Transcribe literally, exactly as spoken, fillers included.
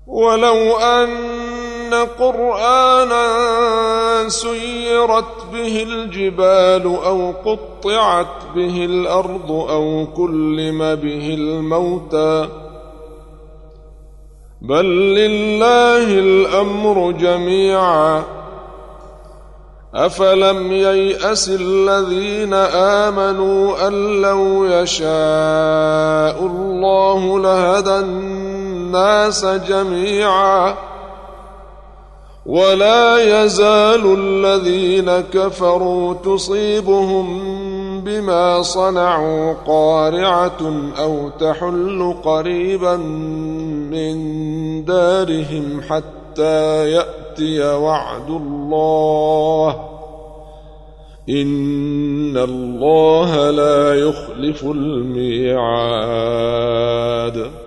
ولو أن قرآنا سيرت به الجبال أو قطعت به الأرض أو كلم به الموتى بل لله الأمر جميعا أفلم ييأس الذين آمنوا أن لو يشاء الله لهدى الناس جميعا ولا يزال الذين كفروا تصيبهم بما صنعوا قارعة أو تحل قريبا من دارهم حتى يأتي وعد الله إن الله لا يخلف الميعاد.